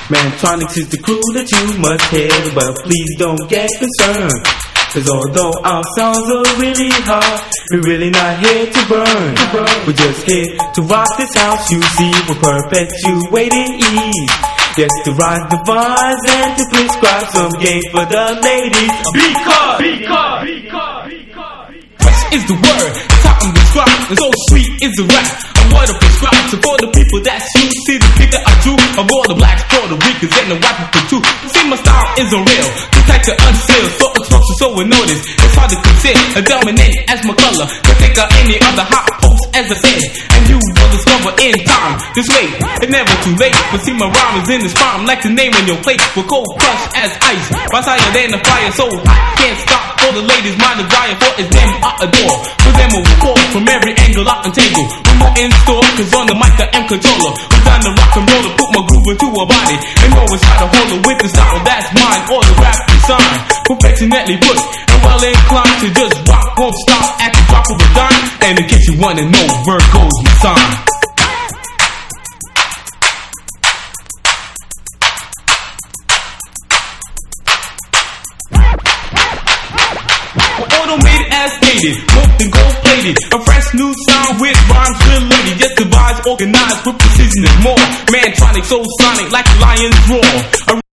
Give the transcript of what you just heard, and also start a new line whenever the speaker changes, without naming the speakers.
Mantronix is the crew that you must hear, but please don't get concerned. Cause although our songs are really hard, we're really not here to burn. We're just here to rock this house, you see. We're perpetuating ease. Yes, to rise the bars and to prescribe some game for the ladies.
Fresh is the word, it's how I'm described, and so sweet is the rap. I'm what I prescribe, so for the people that's you, see the figure I drew of all the blacks, Puerto Ricans, and the white people too. See, my style is unreal, the type to unseal, so explosive, so we notice. It's hard to consider a dominant as my color, to think of any other hot post as a fan, and you will discover in time. This way, it's never too late, but see my rhyme is in the spine, like the name on your plate, with cold crush as ice, rise higher than the fire, so hot, can't stop. For the ladies, my desire for is them I adore. For them I will call from every angle I can tangle. We're more in store, cause on the mic I am controller. We're down to rock and roll to put my groove into a body, and always try to hold it with the style that's mine. All the rap design, perfectionately put, and well inclined to just rock, won't stop at the drop of a dime. And in case you wanna know, where goes my sign. Automated as stated, roped and gold plated. A fresh new sound with rhymes related. Just devised, organized with precision and more. Mantronix, so sonic like a lion's roar.